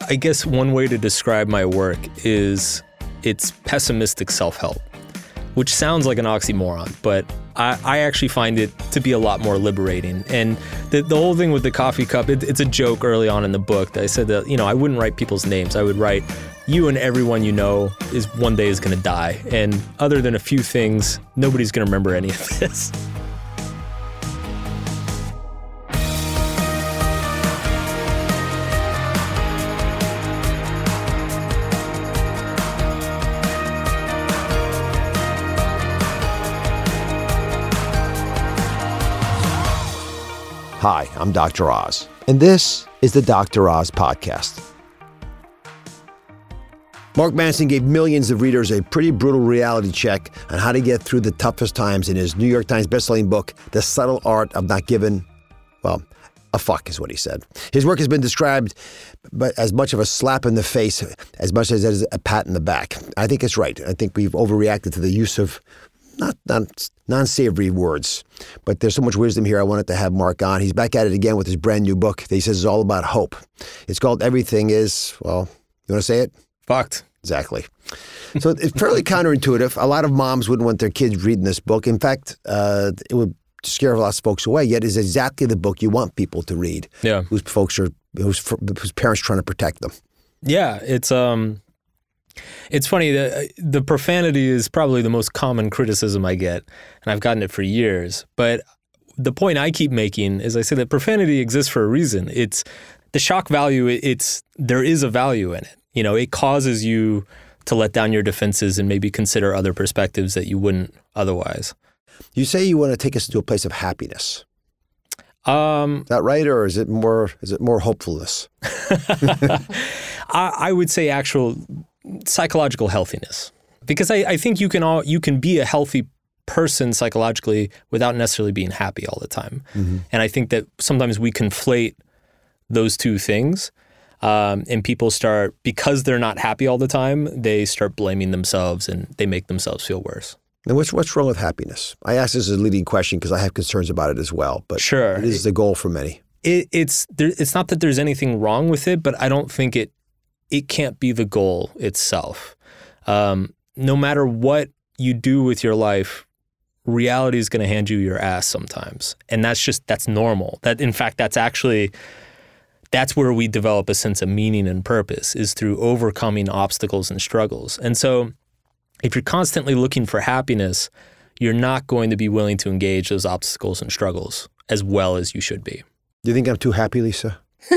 I guess one way to describe my work is it's pessimistic self-help, which sounds like an oxymoron, but I actually find it to be a lot more liberating. And the whole thing with the coffee cup, it's a joke early on in the book that I said that, I wouldn't write people's names. I would write, you and everyone you know is one day is going to die. And other than a few things, nobody's going to remember any of this. Hi, I'm Dr. Oz, and this is the Dr. Oz Podcast. Mark Manson gave millions of readers a pretty brutal reality check on how to get through the toughest times in his New York Times bestselling book, The Subtle Art of Not Giving, well, a fuck is what he said. His work has been described as much of a slap in the face as much as a pat in the back. I think it's right. I think we've overreacted to the use of not non-savory words, but there's so much wisdom here. I wanted to have Mark on. He's back at it again with his brand new book that he says is all about hope. It's called Everything Is, well, you want to say it? Fucked. Exactly. So it's fairly counterintuitive. A lot of moms wouldn't want their kids reading this book. In fact, it would scare a lot of folks away, yet it's exactly the book you want people to read. Yeah. Whose parents are trying to protect them. Yeah, it's funny that the profanity is probably the most common criticism I get, and I've gotten it for years. But the point I keep making is I say that profanity exists for a reason. It's the shock value. There is a value in it. It causes you to let down your defenses and maybe consider other perspectives that you wouldn't otherwise. You say you want to take us to a place of happiness. Is that right, or is it more hopefulness? I would say actual psychological healthiness, because I think you can be a healthy person psychologically without necessarily being happy all the time. Mm-hmm. And I think that sometimes we conflate those two things, and people start, because they're not happy all the time, they start blaming themselves and they make themselves feel worse. And what's wrong with happiness? I ask this as a leading question because I have concerns about it as well. But sure, it is the goal for many. It's not that there's anything wrong with it, but I don't think it can't be the goal itself. No matter what you do with your life, reality is going to hand you your ass sometimes. And that's normal. That's where we develop a sense of meaning and purpose, is through overcoming obstacles and struggles. And so if you're constantly looking for happiness, you're not going to be willing to engage those obstacles and struggles as well as you should be. Do you think I'm too happy, Lisa?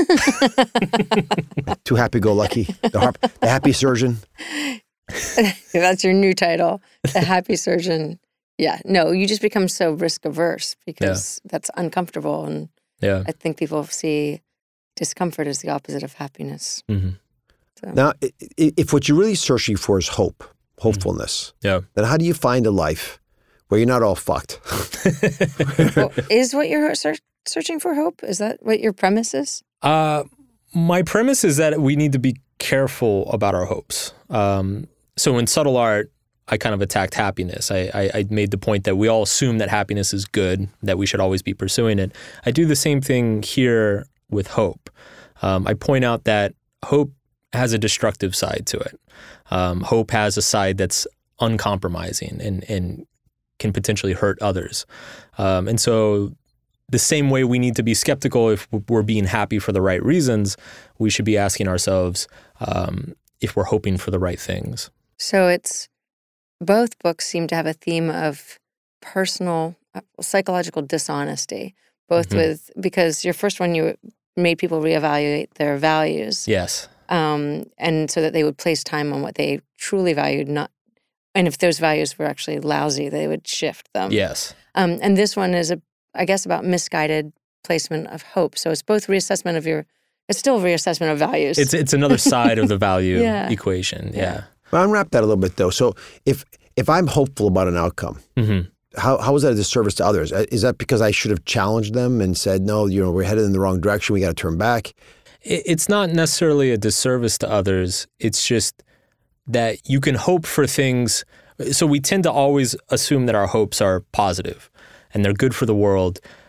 Too happy-go-lucky? The happy surgeon? That's your new title, the happy surgeon. Yeah, no, you just become so risk-averse because that's uncomfortable. And I think people see discomfort as the opposite of happiness. Mm-hmm. So. Now, if what you're really searching for is hopefulness, then how do you find a life where you're not all fucked? Well, is what you're searching for hope? Is that what your premise is? My premise is that we need to be careful about our hopes. So in Subtle Art, I kind of attacked happiness. I made the point that we all assume that happiness is good, that we should always be pursuing it. I do the same thing here with hope. I point out that hope has a destructive side to it. Hope has a side that's uncompromising and can potentially hurt others. And so the same way we need to be skeptical if we're being happy for the right reasons, we should be asking ourselves if we're hoping for the right things. So both books seem to have a theme of personal, psychological dishonesty, because your first one, you made people reevaluate their values. Yes. And so that they would place time on what they truly valued, and if those values were actually lousy, they would shift them. Yes. And this one is, I guess, about misguided placement of hope. So it's both reassessment of it's still reassessment of values. It's another side of the value equation. Yeah. Well, unwrap that a little bit though. So if I'm hopeful about an outcome, how is that a disservice to others? Is that because I should have challenged them and said, no, we're headed in the wrong direction, we got to turn back? It's not necessarily a disservice to others. It's just that you can hope for things. So we tend to always assume that our hopes are positive and they're good for the world.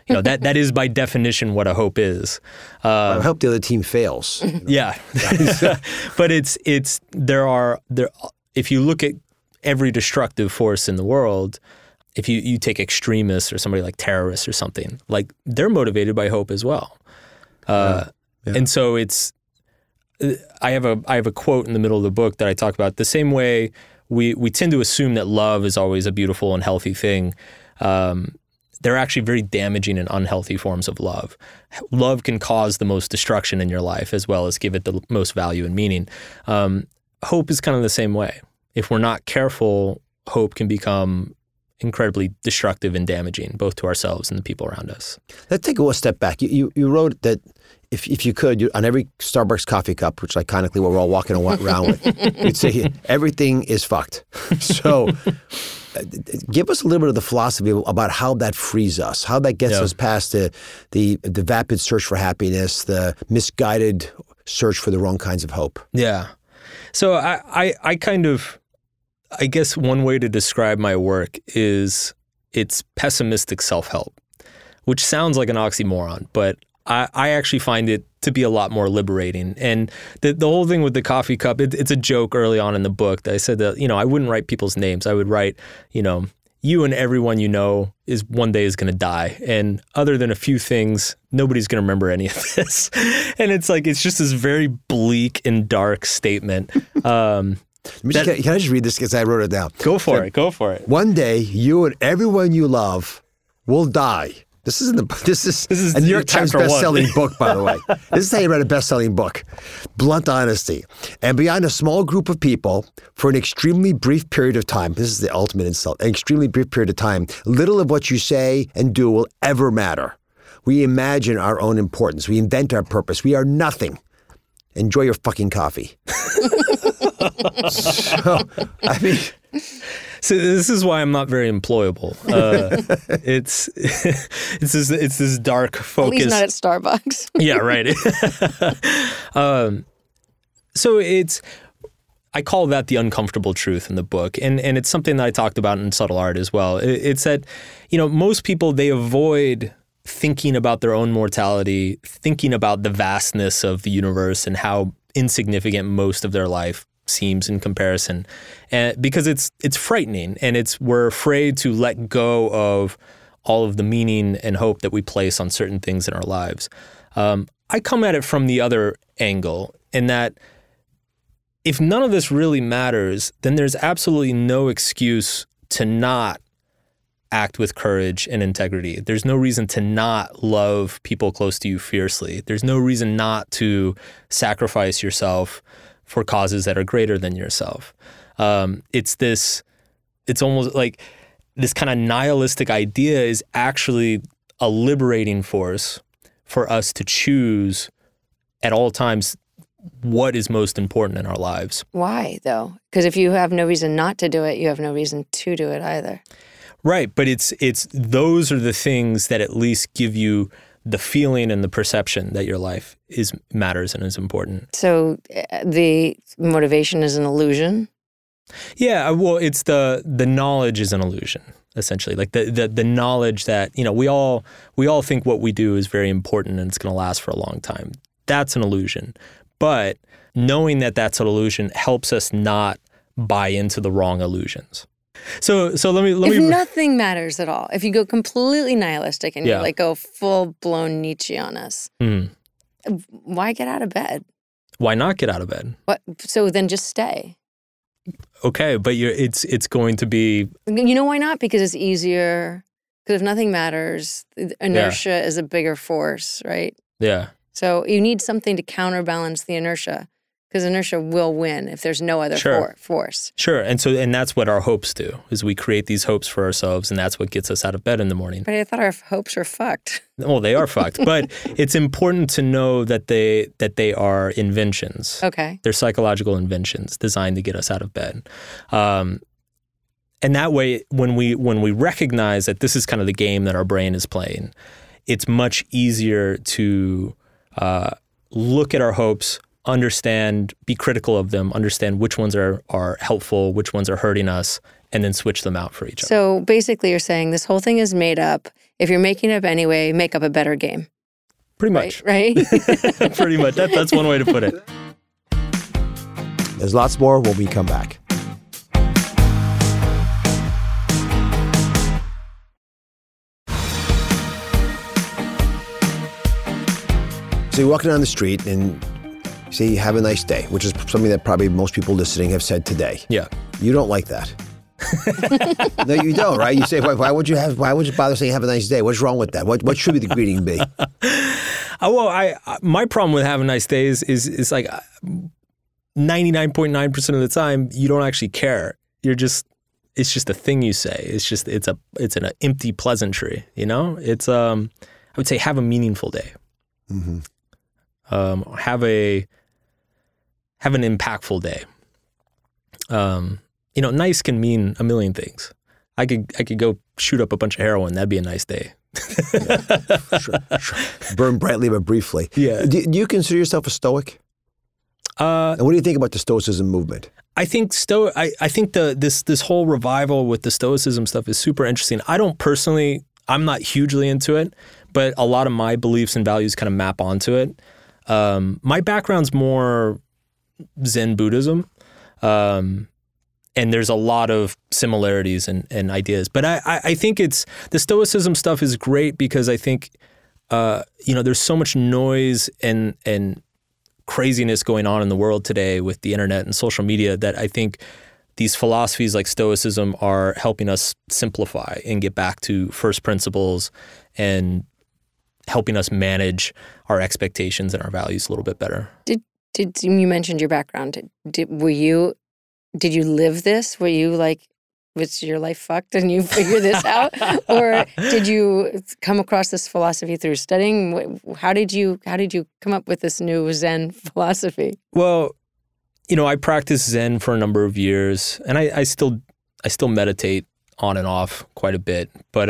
that is by definition what a hope is. I hope the other team fails. Yeah. But if you look at every destructive force in the world, if you take extremists or somebody like terrorists or something, like they're motivated by hope as well. And so I have a quote in the middle of the book that I talk about. The same way we tend to assume that love is always a beautiful and healthy thing. There are actually very damaging and unhealthy forms of love. Love can cause the most destruction in your life as well as give it the most value and meaning. Hope is kind of the same way. If we're not careful, hope can become incredibly destructive and damaging, both to ourselves and the people around us. Let's take a step back. You wrote that if you could, on every Starbucks coffee cup, which iconically we're all walking around with, you'd say everything is fucked. So give us a little bit of the philosophy about how that frees us, how that gets us past the vapid search for happiness, the misguided search for the wrong kinds of hope. Yeah. So I guess one way to describe my work is it's pessimistic self-help, which sounds like an oxymoron, but I actually find it to be a lot more liberating. And the whole thing with the coffee cup, it's a joke early on in the book that I said that, I wouldn't write people's names. I would write, you and everyone you know is one day is going to die. And other than a few things, nobody's going to remember any of this. And it's just this very bleak and dark statement. Can I just read this because I wrote it down? Go for it. One day, you and everyone you love will die. This is a New York Times best-selling book, by the way. This is how you write a best-selling book. Blunt honesty. And beyond a small group of people, for an extremely brief period of time, this is the ultimate insult, an extremely brief period of time, little of what you say and do will ever matter. We imagine our own importance. We invent our purpose. We are nothing. Enjoy your fucking coffee. So this is why I'm not very employable. It's this dark focus. At least not at Starbucks. Yeah, right. So I call that the uncomfortable truth in the book, and it's something that I talked about in Subtle Art as well. It's that most people, they avoid thinking about their own mortality, thinking about the vastness of the universe and how insignificant most of their life seems in comparison, and because it's frightening, and we're afraid to let go of all of the meaning and hope that we place on certain things in our lives. I come at it from the other angle, in that if none of this really matters, then there's absolutely no excuse to not act with courage and integrity. There's no reason to not love people close to you fiercely. There's no reason not to sacrifice yourself for causes that are greater than yourself. It's almost like this kind of nihilistic idea is actually a liberating force for us to choose at all times what is most important in our lives. Why, though? Because if you have no reason not to do it, you have no reason to do it either. Right, but it's those are the things that at least give you the feeling and the perception that your life matters and is important. So the motivation is an illusion? Yeah, well, it's the knowledge is an illusion, essentially. Like the knowledge that, we all think what we do is very important and it's going to last for a long time. That's an illusion. But knowing that that's an illusion helps us not buy into the wrong illusions. So let me. If nothing matters at all, if you go completely nihilistic and you go full-blown Nietzsche on us, why get out of bed? Why not get out of bed? What? So then just stay. Okay, but it's going to be. You know why not? Because it's easier. Because if nothing matters, inertia is a bigger force, right? Yeah. So you need something to counterbalance the inertia. Because inertia will win if there's no other force. Sure, and that's what our hopes do, is we create these hopes for ourselves, and that's what gets us out of bed in the morning. But I thought our hopes were fucked. Well, they are fucked, but it's important to know that they are inventions. Okay. They're psychological inventions designed to get us out of bed. And that way, when we recognize that this is kind of the game that our brain is playing, it's much easier to look at our hopes, understand, be critical of them, understand which ones are helpful, which ones are hurting us, and then switch them out for each other. So basically you're saying this whole thing is made up if you're making up anyway, make up a better game. Pretty much. Right? Pretty much. That's one way to put it. There's lots more when we come back. So you're walking down the street and you say, have a nice day, which is something that probably most people listening have said today. Yeah. You don't like that. No, you don't, right? You say, why would you bother saying have a nice day? What's wrong with that? What should the greeting be? Well, my problem with having nice days is like 99.9% of the time you don't actually care. It's just a thing you say. It's an empty pleasantry, you know? It's I would say have a meaningful day. Mm-hmm. Have an impactful day. Nice can mean a million things. I could go shoot up a bunch of heroin. That'd be a nice day. Sure. Burn brightly but briefly. Yeah. Do you consider yourself a Stoic? And what do you think about the Stoicism movement? I think I think this whole revival with the Stoicism stuff is super interesting. I'm not hugely into it, but a lot of my beliefs and values kind of map onto it. My background's more Zen Buddhism. And there's a lot of similarities and ideas. But I think the Stoicism stuff is great because I think, there's so much noise and craziness going on in the world today with the internet and social media that I think these philosophies like Stoicism are helping us simplify and get back to first principles and helping us manage our expectations and our values a little bit better. Did you mentioned your background? Did you live this? Were you like, was your life fucked and you figured this out? Or did you come across this philosophy through studying? How did you come up with this new Zen philosophy? Well, I practiced Zen for a number of years and I still meditate on and off quite a bit. But,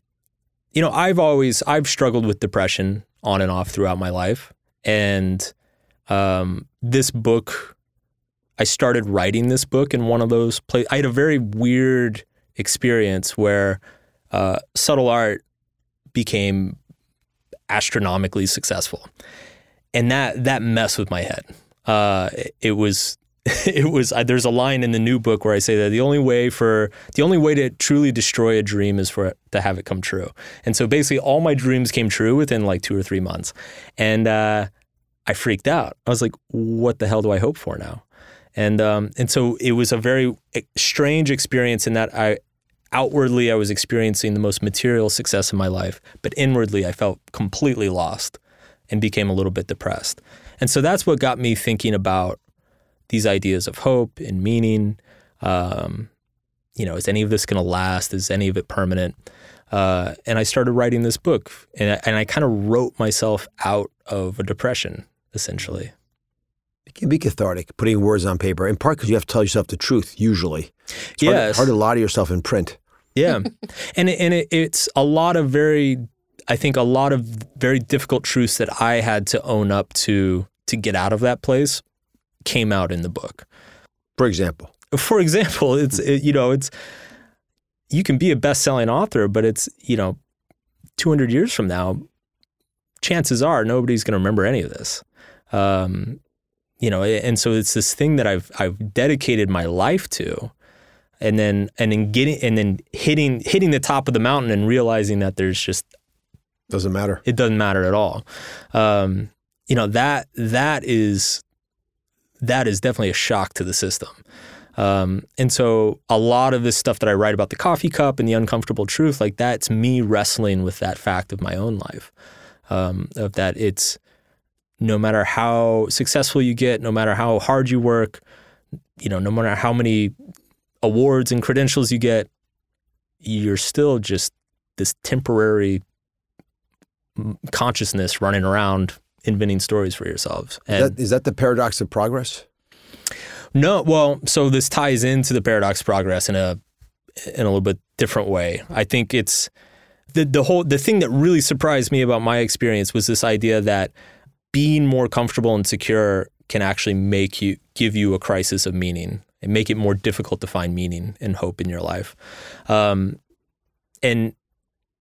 I've struggled with depression on and off throughout my life. And this book, I started writing this book in one of those places. I had a very weird experience where Subtle Art became astronomically successable. And that messed with my head. It was there's a line in the new book where I say that the only way to truly destroy a dream is to have it come true. And so basically all my dreams came true within like 2 or 3 months. And I freaked out. I was like, what the hell do I hope for now? And so it was a very strange experience in that outwardly I was experiencing the most material success in my life, but inwardly I felt completely lost and became a little bit depressed. And so that's what got me thinking about these ideas of hope and meaning. Is any of this going to last? Is any of it permanent? And I started writing this book, and I kind of wrote myself out of a depression, essentially. It can be cathartic, putting words on paper, in part because you have to tell yourself the truth, usually. It's hard to lie to yourself in print. Yeah. And it's a lot of very difficult truths that I had to own up to get out of that place came out in the book. For example, it's you can be a best-selling author, but it's, 200 years from now, chances are nobody's going to remember any of this. And so it's this thing that I've dedicated my life to, and then hitting the top of the mountain and realizing that there's just doesn't matter. It doesn't matter at all. That is definitely a shock to the system. And so a lot of this stuff that I write about the coffee cup and the uncomfortable truth, like that's me wrestling with that fact of my own life, of that it's no matter how successful you get, no matter how hard you work, no matter how many awards and credentials you get, you're still just this temporary consciousness running around inventing stories for yourselves. And is that the paradox of progress? No, well, so this ties into the paradox of progress in a little bit different way. I think it's the thing that really surprised me about my experience was this idea that being more comfortable and secure can actually give you a crisis of meaning and make it more difficult to find meaning and hope in your life. And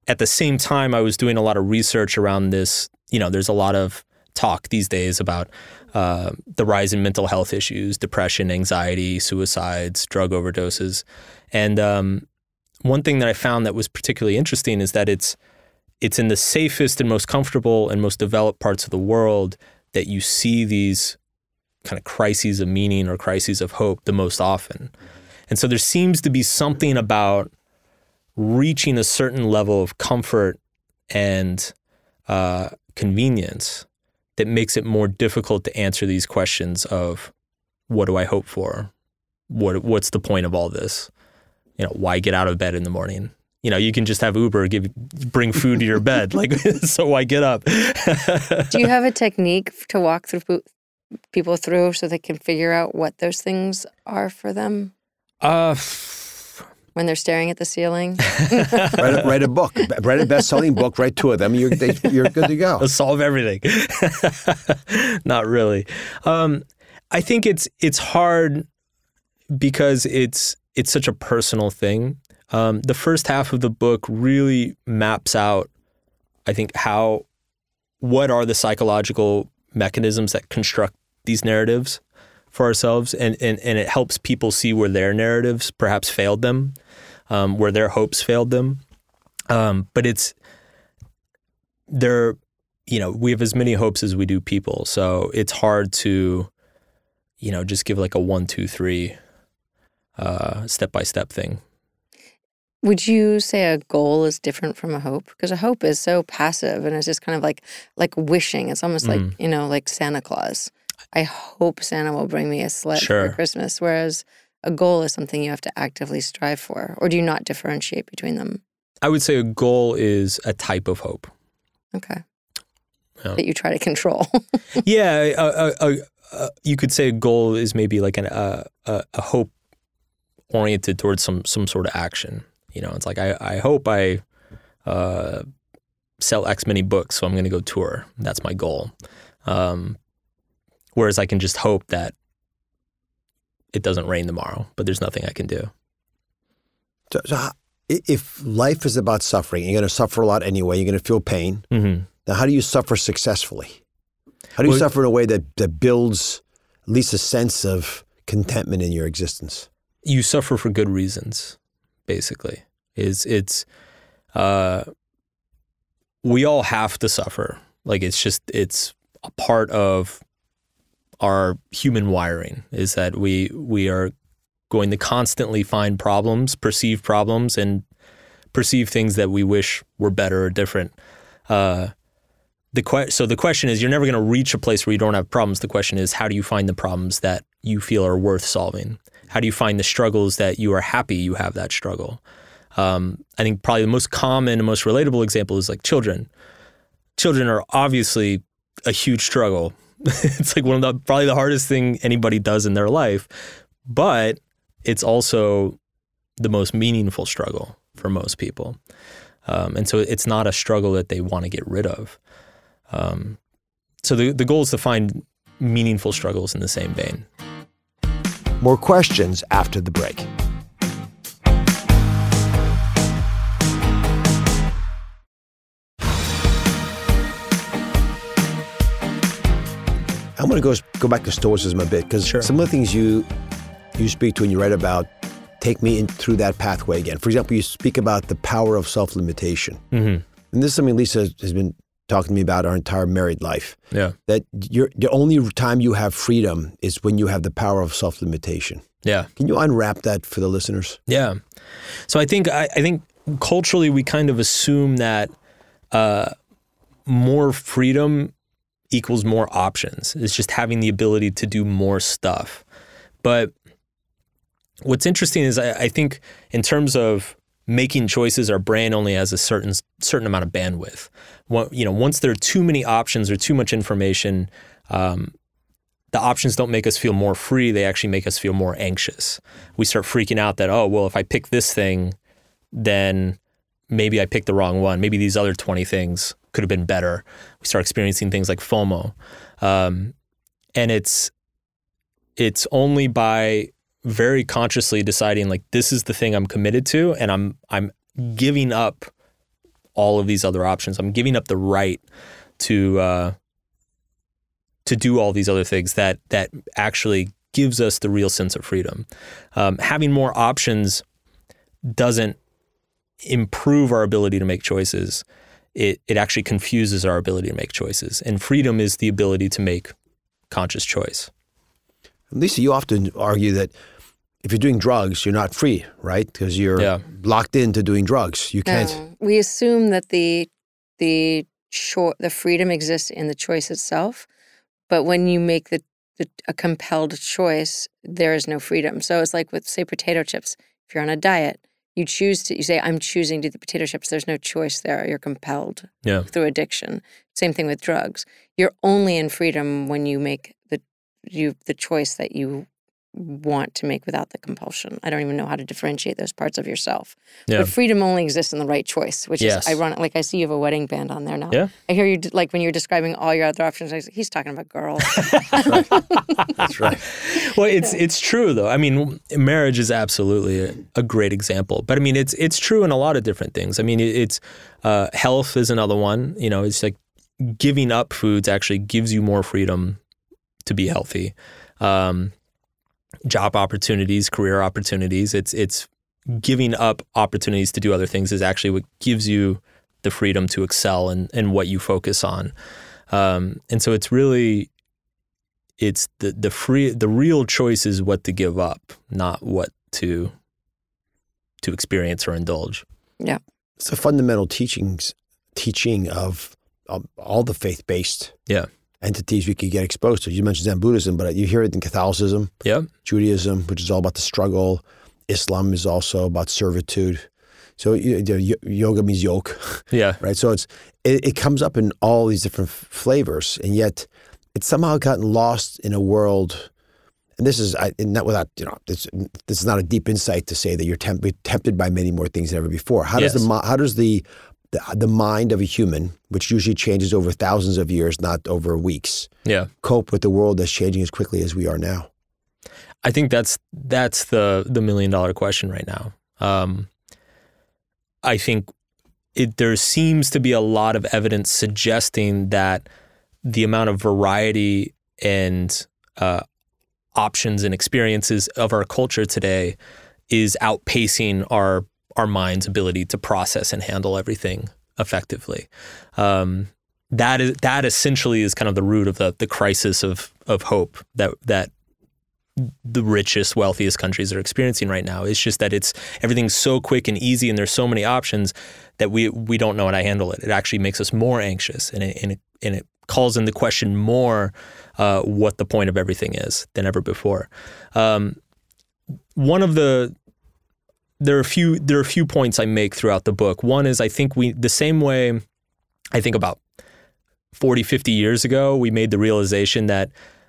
at the same time, I was doing a lot of research around this. There's a lot of talk these days about the rise in mental health issues, depression, anxiety, suicides, drug overdoses. And one thing that I found that was particularly interesting is that it's in the safest and most comfortable and most developed parts of the world that you see these kind of crises of meaning or crises of hope the most often. And so there seems to be something about reaching a certain level of comfort and convenience that makes it more difficult to answer these questions of what do I hope for? What's the point of all this? Why get out of bed in the morning? You can just have Uber bring food to your bed. Like, so why get up? Do you have a technique to walk through people through so they can figure out what those things are for them? When they're staring at the ceiling? Write a book. Write a best-selling book. Write 2 of them. You're good to go. Solve everything. Not really. I think it's hard because it's such a personal thing. The first half of the book really maps out, I think, what are the psychological mechanisms that construct these narratives for ourselves, and it helps people see where their narratives perhaps failed them, where their hopes failed them. But we have as many hopes as we do people, so it's hard to, just give like a 1, 2, 3 step-by-step thing. Would you say a goal is different from a hope? Because a hope is so passive and it's just kind of like wishing. It's almost like Santa Claus. I hope Santa will bring me a sled for Christmas, whereas a goal is something you have to actively strive for. Or do you not differentiate between them? I would say a goal is a type of hope. Okay. Yeah. That you try to control. Yeah. You could say a goal is maybe like a hope oriented towards some sort of action. It's like, I hope I sell X many books, so I'm going to go tour. That's my goal. Whereas I can just hope that it doesn't rain tomorrow, but there's nothing I can do. So if life is about suffering, you're going to suffer a lot anyway, you're going to feel pain. Mm-hmm. Now, how do you suffer successfully? How do you suffer in a way that builds at least a sense of contentment in your existence? You suffer for good reasons, basically. It's we all have to suffer. Like, it's a part of our human wiring, is that we are going to constantly find problems, perceive problems, and perceive things that we wish were better or different. So the question is, you're never going to reach a place where you don't have problems. The question is, how do you find the problems that you feel are worth solving? How do you find the struggles that you are happy you have that struggle? I think probably the most common and most relatable example is like children. Children are obviously a huge struggle. It's like probably the hardest thing anybody does in their life, but it's also the most meaningful struggle for most people. And so it's not a struggle that they want to get rid of. So the goal is to find meaningful struggles in the same vein. More questions after the break. I'm going to go back to Stoicism a bit, because some of the things you speak to and you write about take me through that pathway again. For example, you speak about the power of self-limitation. Mm-hmm. And this is something Lisa has been talking to me about our entire married life. Yeah. That the only time you have freedom is when you have the power of self-limitation. Yeah. Can you unwrap that for the listeners? Yeah. So I think culturally we kind of assume that more freedom equals more options. It's just having the ability to do more stuff. But what's interesting is I think in terms of making choices, our brain only has a certain amount of bandwidth. Once there are too many options or too much information, the options don't make us feel more free. They actually make us feel more anxious. We start freaking out that, if I pick this thing, then maybe I picked the wrong one. Maybe these other 20 things could have been better. We start experiencing things like FOMO. And it's only by very consciously deciding, like, this is the thing I'm committed to, and I'm giving up all of these other options. I'm giving up the right to do all these other things that actually gives us the real sense of freedom. Having more options doesn't improve our ability to make choices. It actually confuses our ability to make choices. And freedom is the ability to make conscious choice. Lisa, you often argue that if you're doing drugs, you're not free, right? Because you're locked into doing drugs. You can't. No. We assume that the freedom exists in the choice itself, but when you make a compelled choice, there is no freedom. So it's like with, say, potato chips. If you're on a diet, you say, I'm choosing to do the potato chips. There's no choice there. You're compelled through addiction. Same thing with drugs. You're only in freedom when you make the choice that you want to make without the compulsion. I don't even know how to differentiate those parts of yourself. Yeah. But freedom only exists in the right choice, which is ironic. Like, I see you have a wedding band on there now. Yeah. I hear you, like, when you're describing all your other options, he's talking about girls. That's right. That's right. Well, it's true, though. I mean, marriage is absolutely a great example. But, I mean, it's true in a lot of different things. I mean, it's health is another one. You know, it's like giving up foods actually gives you more freedom to be healthy. Job opportunities, career opportunities. It's giving up opportunities to do other things is actually what gives you the freedom to excel in what you focus on. And so it's really, it's the real choice is what to give up, not what to experience or indulge. Yeah. It's a fundamental teaching of all the faith-based entities we could get exposed to. You mentioned Zen Buddhism, but you hear it in Catholicism, Judaism, which is all about the struggle. Islam is also about servitude. So yoga means yoke, right? So it comes up in all these different flavors, and yet it's somehow gotten lost in a world. And this is not without this is not a deep insight to say that you're tempted by many more things than ever before. How does the mind of a human, which usually changes over thousands of years, not over weeks, cope with the world that's changing as quickly as we are now? I think that's the $1 million question right now. I think there seems to be a lot of evidence suggesting that the amount of variety and options and experiences of our culture today is outpacing our mind's ability to process and handle everything effectively. That essentially is kind of the root of the crisis of hope that the richest, wealthiest countries are experiencing right now. It's just that everything's so quick and easy, and there's so many options that we don't know how to handle it. It actually makes us more anxious, and it calls into question more what the point of everything is than ever before. There are a few points I make throughout the book. One is I think the same way I think about 40, 50 years ago, we made the realization that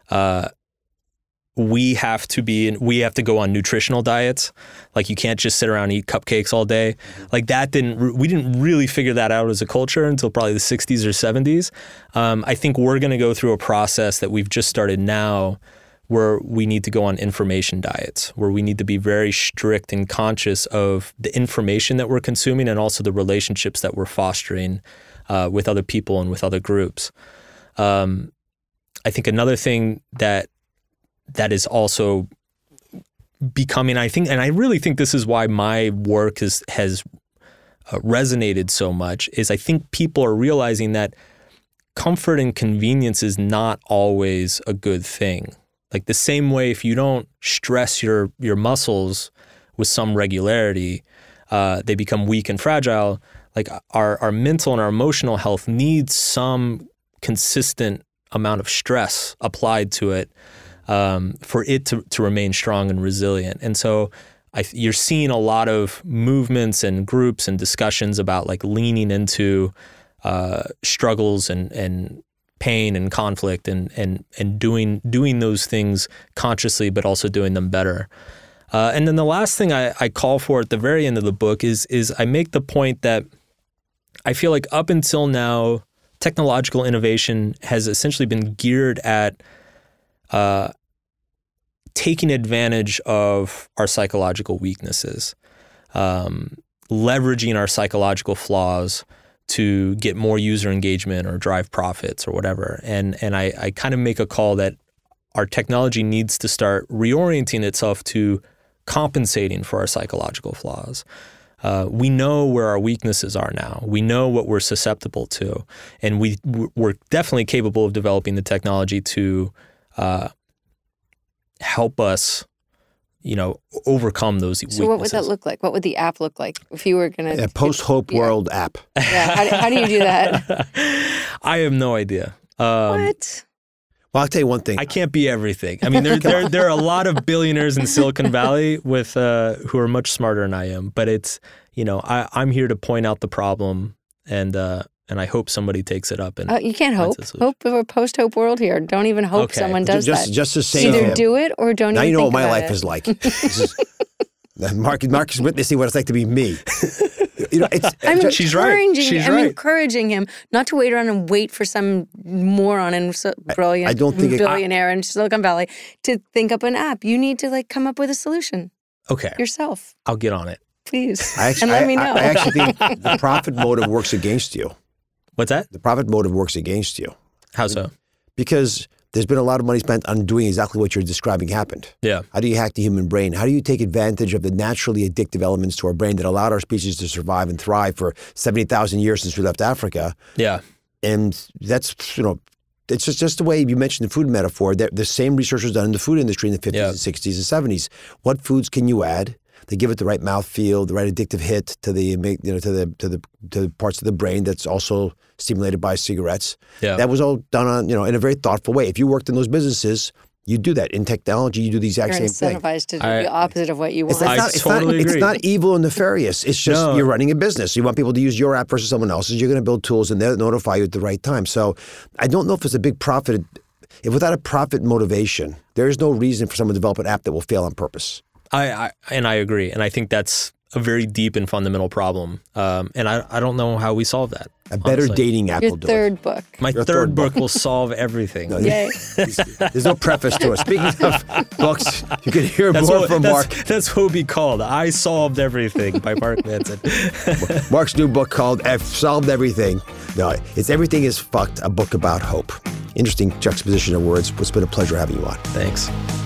we have to go on nutritional diets. Like, you can't just sit around and eat cupcakes all day. Like, we didn't really figure that out as a culture until probably the 60s or 70s. I think we're going to go through a process that we've just started now, where we need to go on information diets, where we need to be very strict and conscious of the information that we're consuming and also the relationships that we're fostering with other people and with other groups. I think another thing that is also becoming, and I really think this is why my work has resonated so much, is I think people are realizing that comfort and convenience is not always a good thing. Like, the same way, if you don't stress your muscles with some regularity, they become weak and fragile. Like, our mental and our emotional health needs some consistent amount of stress applied to it for it to remain strong and resilient. And so you're seeing a lot of movements and groups and discussions about, like, leaning into struggles and pain and conflict and doing those things consciously, but also doing them better. And then the last thing I call for at the very end of the book is I make the point that I feel like up until now, technological innovation has essentially been geared at taking advantage of our psychological weaknesses, leveraging our psychological flaws to get more user engagement or drive profits or whatever. And I kind of make a call that our technology needs to start reorienting itself to compensating for our psychological flaws. We know where our weaknesses are now. We know what we're susceptible to. And we're definitely capable of developing the technology to help us, overcome those weaknesses. So what would that look like? What would the app look like if you were going to... A post-Hope World app. Yeah. How do you do that? I have no idea. What? Well, I'll tell you one thing. I can't be everything. I mean, there are a lot of billionaires in Silicon Valley with who are much smarter than I am. But it's, I'm here to point out the problem, and I hope somebody takes it up. And you can't hope. Hope for a post-hope world here. Don't even hope someone does that. Just to save Either him. do it or don't. Now even you know think what my about life it. is like. Mark is witnessing what it's like to be me. I'm She's right. She's I'm right. encouraging him not to wait around and wait for some moron and brilliant I don't think billionaire in Silicon Valley to think up an app. You need to come up with a solution Okay. yourself. I'll get on it. Please. and let me know. I actually think the profit motive works against you. What's that? The profit motive works against you. How so? Because there's been a lot of money spent on doing exactly what you're describing happened. Yeah. How do you hack the human brain? How do you take advantage of the naturally addictive elements to our brain that allowed our species to survive and thrive for 70,000 years since we left Africa? Yeah. And that's, it's just the way you mentioned the food metaphor. The same research was done in the food industry in the 50s and 60s and 70s. What foods can you add? They give it the right mouthfeel, the right addictive hit to the parts of the brain that's also stimulated by cigarettes. Yeah. That was all done on in a very thoughtful way. If you worked in those businesses, you do that. In technology, you do the exact You're same thing. incentivized to do the opposite of what you want. It's not evil and nefarious. It's just you're running a business. You want people to use your app versus someone else's. You're going to build tools and they'll notify you at the right time. So I don't know if it's a big profit. If without a profit motivation, there is no reason for someone to develop an app that will fail on purpose. I agree. And I think that's a very deep and fundamental problem. And I don't know how we solve that. A better dating app will do it. Your third book. My third book will solve everything. Yay. There's no preface to it. Speaking of books, you can hear more from Mark. That's what it would be called. I Solved Everything by Mark Manson. Mark's new book called I've Solved Everything. No, it's Everything is Fucked, a book about hope. Interesting juxtaposition of words. It's been a pleasure having you on. Thanks.